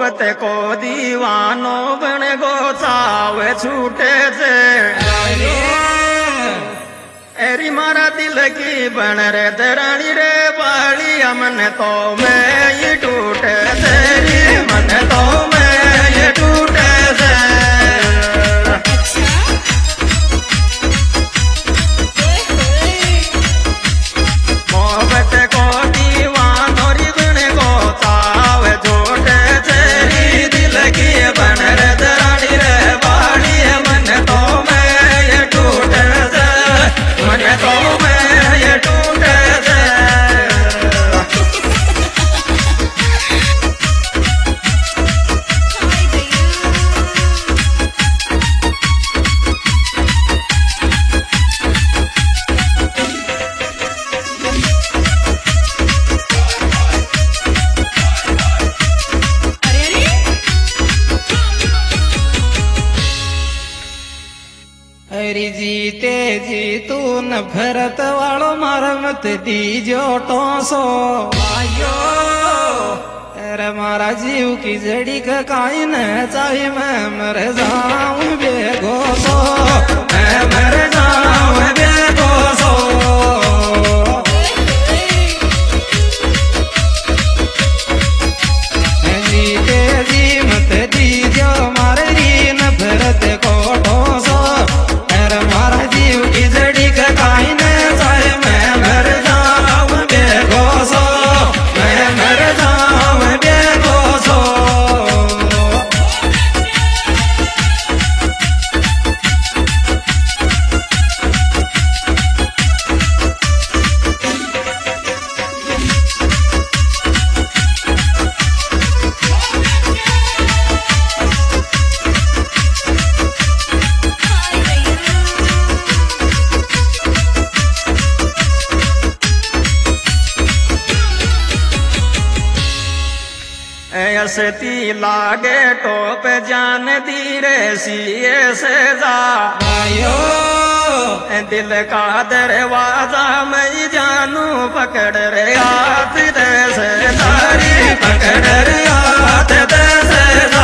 मोहब्बत को दीवानो बन गो चावे छूटे से एरी मारा दिल की बन रे दरानी रे बाली मन तो मैं ये टूटे तेरी मन तो मैं ये टूटे से मोहब्बत को दीवानो री बन गो चावे छूटे तेरी दिल की बन रे दरानी रे बाली मन तो मैं ये टूटे से मन तो मैं ये टूटे से हरी जीते जी तू न भरत वालो मार मत दीजो टोसो आयो अरे मारा जीव की जड़ी का काई न चाहे मैं मर जाऊं बेगोसो मैं मर जाऊं बेगोसो जीते जी मत दीजो मारे री न भरत को टोसो मारा जीव की जड़ी का काई न चाहे मैं मर जाऊं बेगोसो मैं मर जाऊं बेगोसो ऐसती लागे टोप जान दी रे सीए से जा आयो दिल का दरवाजा मैं जानू पकड़ रे हाथ दे से तारी पकड़ रे हाथ दे से जा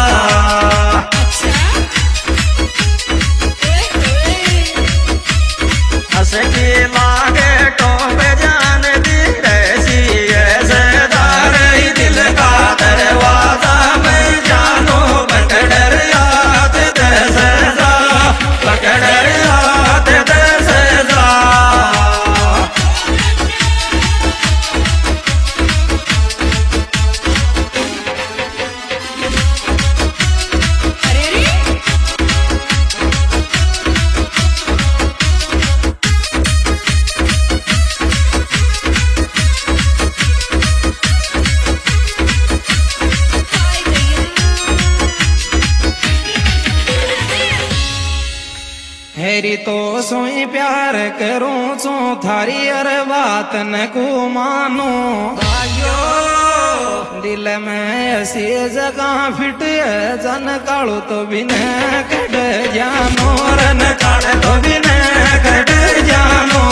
ऐसती लागे टोप जान दी रे सीए से जा रे दिल का दरवाजा मैं जानू पकड़ रे हाथ दे से जा पकड़ रे हाथ दे से जा हेरी तो सोई प्यार करूं चो थारी अर बात न को मानो आयो दिल में ऐसी जगह फिट है जन कालो तो भी न कट जानो रन काल तो भी न कट जानो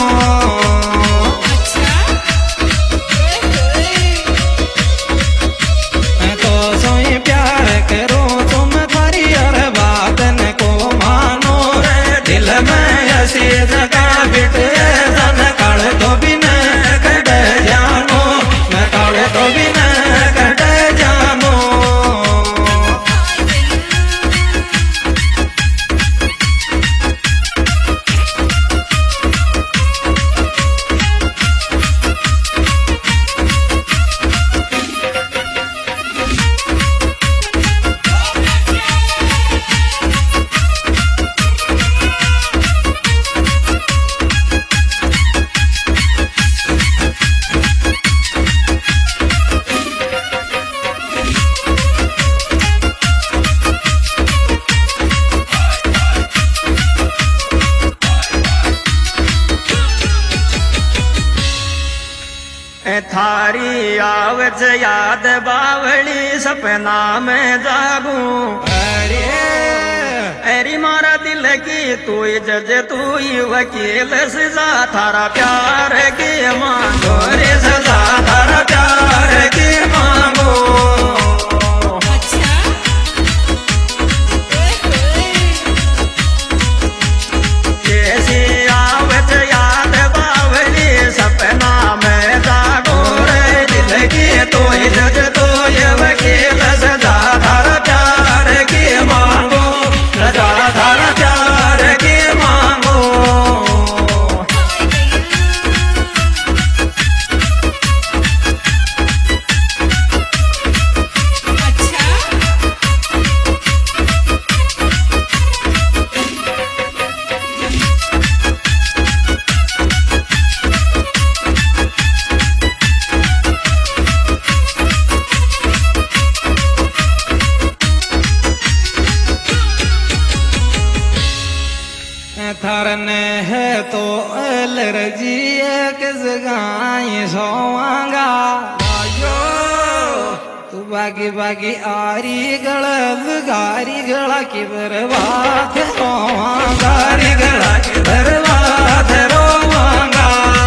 तो सोई प्यार करूं तुम थारी अर बात न को मानो दिल में ऐसी जगह बिट जन काल तो भी न कट जानो मैं काल तो भी न कट जानो थारी आवज याद बावली सपना में जागू अरे एरी मारा दिल की तू जज तू वकील सजा थारा प्यार के मांगो रे सजा थारा प्यार के मांगो गज गाय सोवांगा तू बागी बागी आरी गळल गारी गळा की बरबाद रोवांगा गारी गळा की बरबाद रोवांगा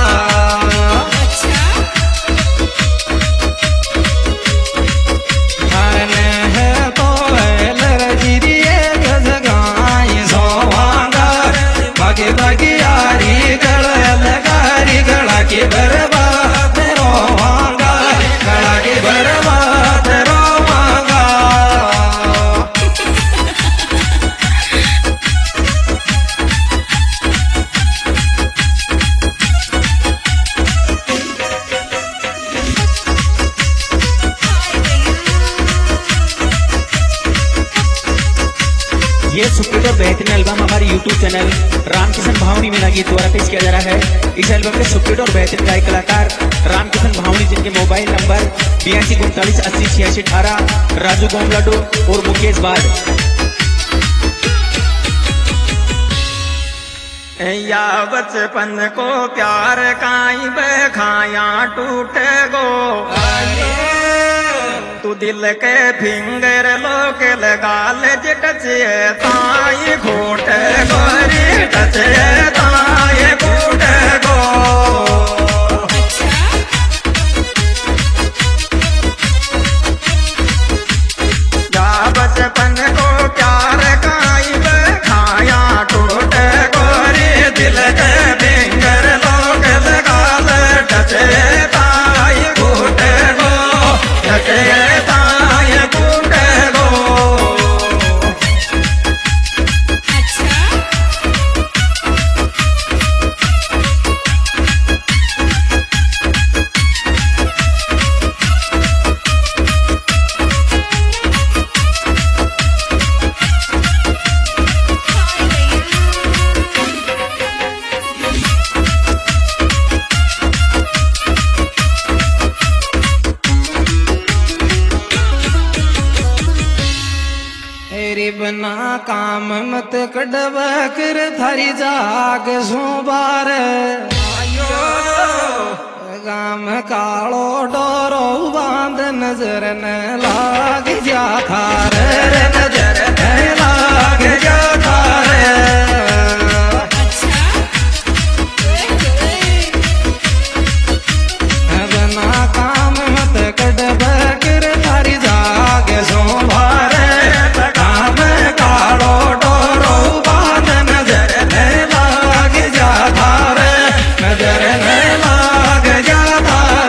थाने है तो लरजी दिए गज गाय सोवांगा बागी बागी आरी गळल गारी गळा की बरबाद रोवांगा गळा की बरबाद रोवांगा ये सुपर बेहतरीन एल्बम हमारे YouTube चैनल रामकिशन भावनी में गीत द्वारा पेश किया जा रहा है। इस एल्बम के सुपर और बेहतरीन गायक कलाकार रामकिशन भावनी, जिनके मोबाइल नंबर 8239808618, राजू गोमलाडो और मुकेश बाद। या बचपन को प्यार काई बखाया टूटे गो तू दिल के फिंगर लोग लगा ले टचे ताई घोट गोरी टचे ताई घोट गो या बचपन को प्यार काई बखाया टूटे गोरी दिल के फिंगर लोग लगा ले टचे ताई घोट गो टचे ताई घोट गो तेरी बना काम मत कड़ब कर थारी जाग सुबार गाम कालो डोरो बांध नजर न लाग जा थार नजर न लाग जा थार बना काम मत कड़ब कर थारी जाग सुबार कालो डोरो बांध नजर न लाग जा थार नजर न लाग जा थार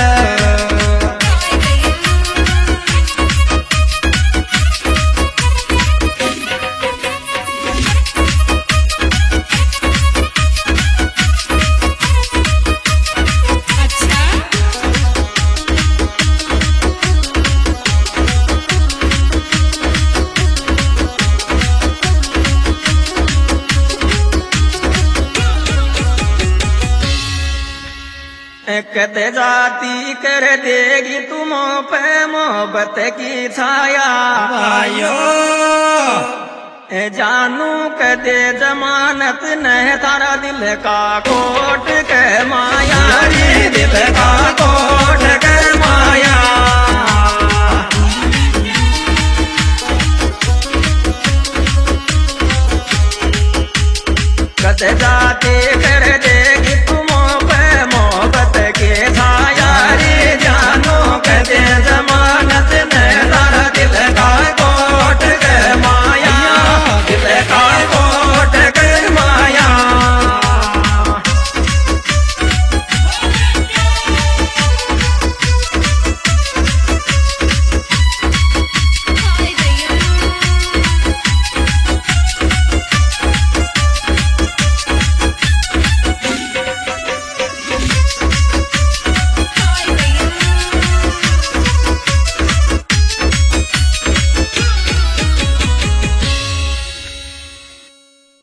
कदे जाती कर देगी तुम पे मोहब्बत की छाया भाइयों जानू कदे जमानत न तारा दिल का कोट के माया दिल